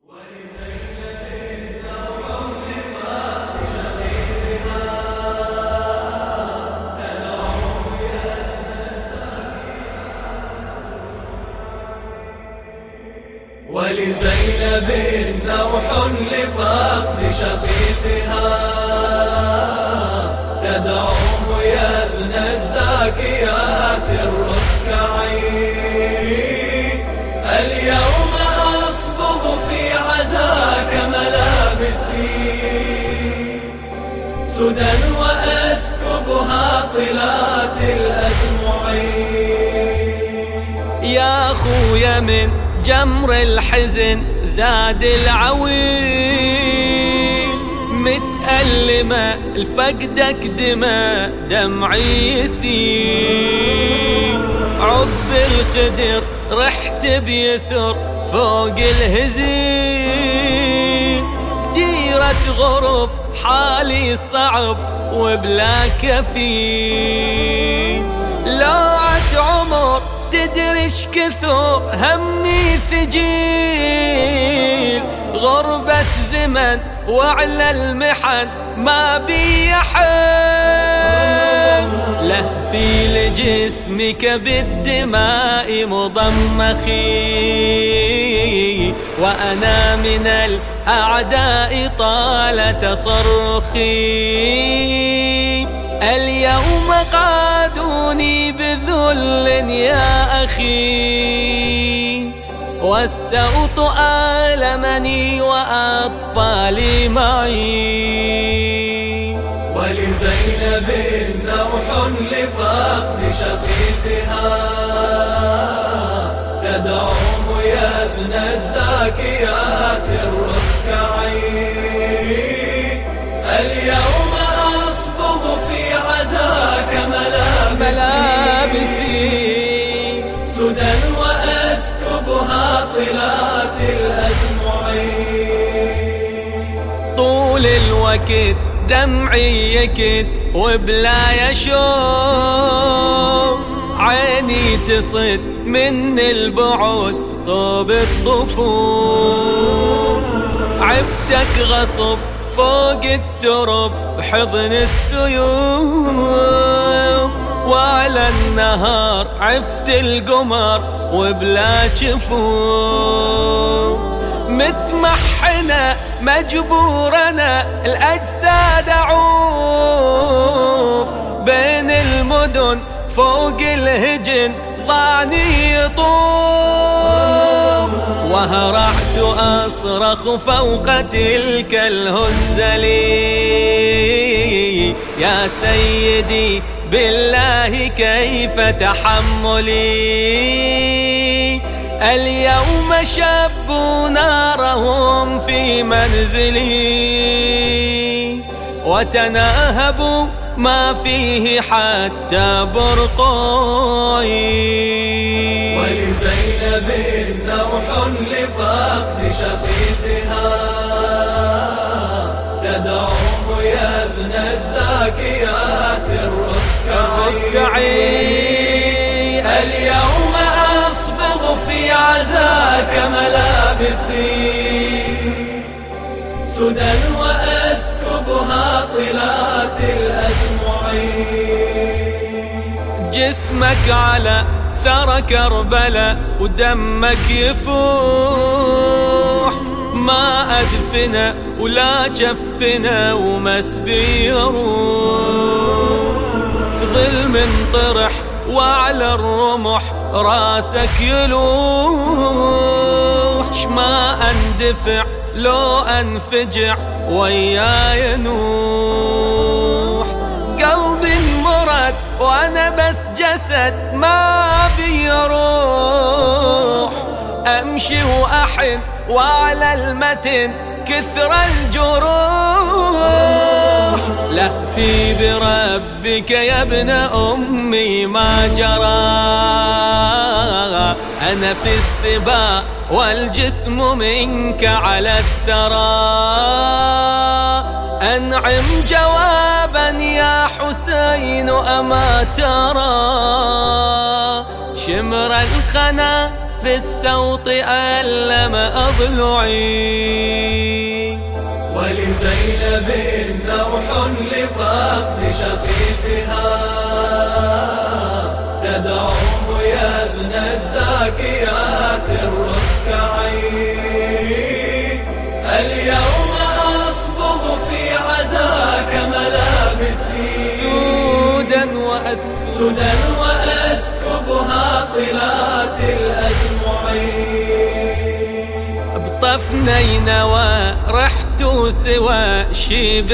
ولزينب نوح لفقد شقيقها تدعوه يا ابن الزاكيات الركعين. اليوم أصبغ في عزاك ملابسي سدى وأسكبها طلات الأدمعين. يا خويا من جمر الحزن زاد العويل متألمة لفقدك دماء دمعي يسيل. عب الخدر رحت بيسر فوق الهزيل ديرة غرب حالي صعب وبلا كفيل. لاعت عمر تدريش كثر همي ثجيل غربة زمن وعلى المحن ما بي حل له في لجسمك بالدماء مضمخي وأنا من الأعداء طال تصرخي. اليوم قادوني بذل يا أخي والسوط آلمني وأطفالي معي. ولزينب نوح لفقد شقيقها تدعوه يا ابن الزاكيات الركعين. اليوم أصبغ في عزاك ملابسي سدى وأسكبها طلات الأدمعين. طول الوقت دمعي يكت وبلا يشوف عيني تصد من البعد صوب الطفوف. عفتك غصب فوق الترب بحضن السيوف وعلى النهار عفت القمر وبلا جفوف. متمحنة مجبورنا الأجساد أعوف بين المدن فوق الهجن ضعني يطوف. وهرعت أصرخ فوق تلك الهزلي يا سيدي بالله كيف تحملي. اليوم شبوا نارهم في منزلي وتناهبوا ما فيه حتى برقعي. ولزينب نوح لفقد شقيقها تدعوه يا ابن الزاكيات الركعين. اليوم أصبغ في عزاك ملابسي سدى وأسكبها طلات الأدمعين. جسمك على ثرى كربلاء ودمك يفوح ما أدفنا ولا جفنا ومسبي يروح. تظل من طرح وعلى الرمح راسك يلوح. ما اندفع لو انفجع وياي نوح. قلبي انمرد وانا بس جسد ما بيروح. امشي واحن وعلى المتن كثر الجروح. لا في بربك يا ابن أمي ما جرى. أنا في السباع والجسم منك على الثرى. أنعم جوابا يا حسين أما ترى. شمر الخنا بالسوط ألم أضلعي. ولزينب نوح لفقد شقيقها تدعوه يا ابن الزاكيات الركعين. اليوم أصبغ في عزاك ملابسي سودا وأسكبها طلات الأدمعين. بطفنين ورحت سوى شيب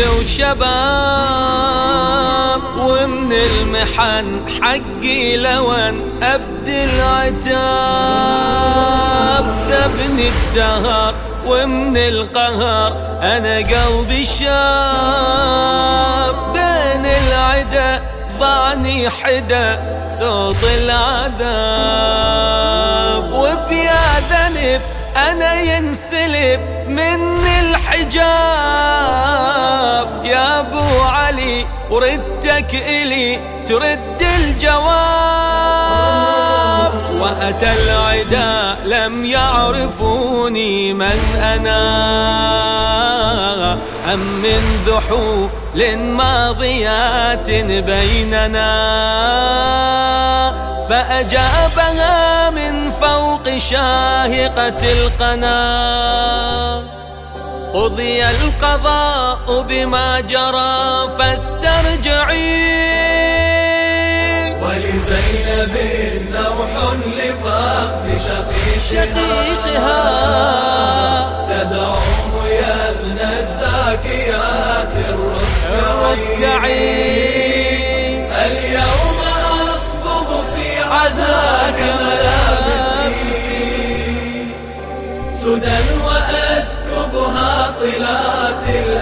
وشباب ومن المحن حقي لون أبدي العتاب. ذبني الدهر ومن القهر أنا قلبي شاب. بين العدا ضعني حدا صوت العذاب. وبيا ذنب أنا ينسلب مني الحجاب. يا أبو علي وردتك إلي ترد الجواب. وأتى العدا لم يعرفوني من أنا أم من ذحول ماضيات بيننا. فأجابها من فوق شاهقة القنا. قضي القضاء بما جرى فاسترجعي. ولزينب نوح لفقد شقيقها تدعوه يا ابن الزاكيات الركعين. اليوم أصبغ في عزاك ملابسي سدى وأسكبها طلات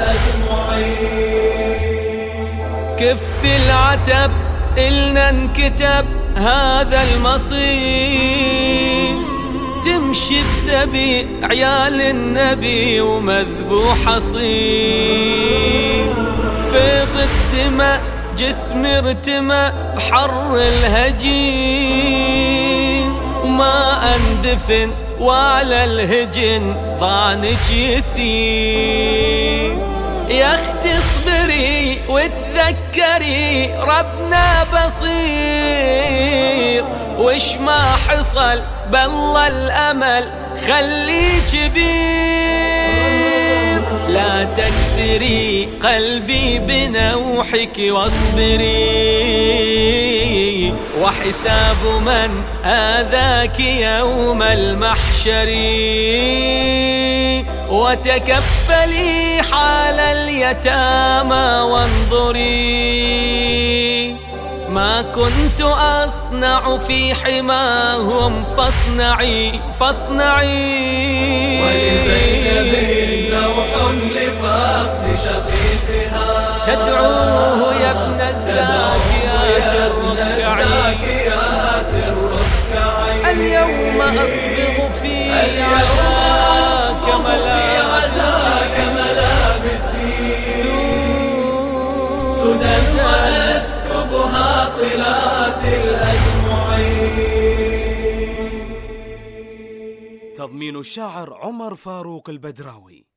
الأدمعين. كف العتب إلنا انكتب هذا المصير. تمشي بسبي عيال النبي ومذبوح صير. فيض الدماء جسمي ارتمى بحر الهجين. وما اندفن وعلى الهجن ضعنك يسير. يا اختي اصبري وتذكري ربنا بصير. وش ما حصل بالله الأمل خلي كبير. لا تكسري قلبي بنوحك واصبري. وحساب من آذاك يوم المحشر. وتكفلي حال اليتامى وانظري. ما كنت أصنع في حماهم فاصنعي. ولزينب نوح لفقد شقيقها تدعوه يا ابن الزاكيات الركعين. اليوم أصبغ في عزاك ملابسي سدى وأسكبها طلات الأدمعين. تضمين الشاعر عمر فاروق البدراوي.